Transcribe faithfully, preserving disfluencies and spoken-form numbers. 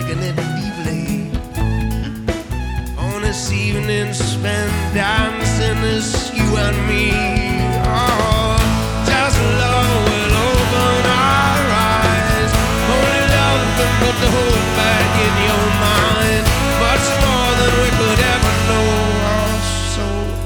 taken it deeply. On this evening spent dancing, this you and me. Oh.